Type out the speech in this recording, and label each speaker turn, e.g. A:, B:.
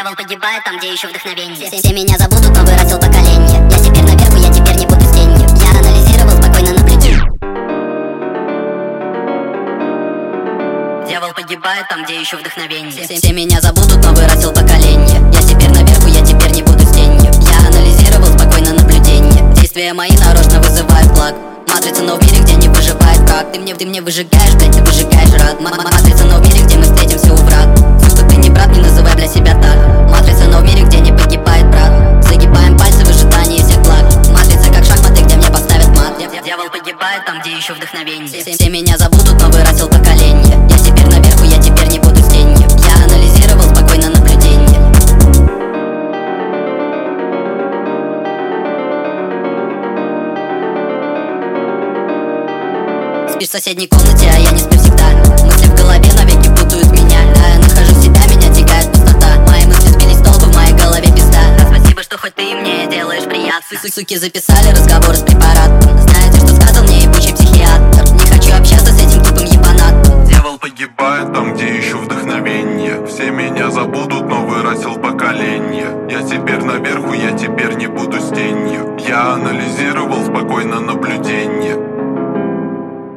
A: Дьявол погибает там, где еще вдохновение. Все меня забудут, но вырастил поколение. Я теперь наверху, я теперь не буду с тенью. Я анализировал, спокойно наблюдаю. Дьявол погибает там, где еще вдохновение. Все меня забудут, но вырастил поколение. Я теперь наверху, я теперь не буду с тенью. Я анализировал, спокойно наблюдение. Действия мои нарочно вызывают благ. Матрица, но в мире, где не выживает враг. Ты мне выжигаешь, блядь, ты выжигаешь рад. Матрица, но в мире, где мы встретимся у врат. Что ты не брат, не называй для себя так. Матрица, но в мире, где не погибает брат. Загибаем пальцы в ожидании всех благ. Матрица, как шахматы, где мне поставят мат. Дьявол погибает там, где еще вдохновение. Все меня забудут, но вырастил поколение. Я теперь наверху, я теперь не буду с тенью. Я анализировал, спокойно наблюдение. Спишь в соседней комнате, а я не сплю всегда. Мысли в голове навеки путают меня. А я нахожу себя, меня тягает пустота. Мои мысли сбились с толку, в моей голове пизда. Спасибо, что хоть ты мне делаешь приятно. Суки записали разговор с препаратом. Знаете, что сказал мне ебучий психиатр? Не хочу общаться с этим тупым ебанатом.
B: Дьявол погибает там, где еще вдохновение. Все меня забудут, но вырастил поколение. Я теперь наверху, я теперь не буду с тенью. Я анализировал, спокойно наблюдение.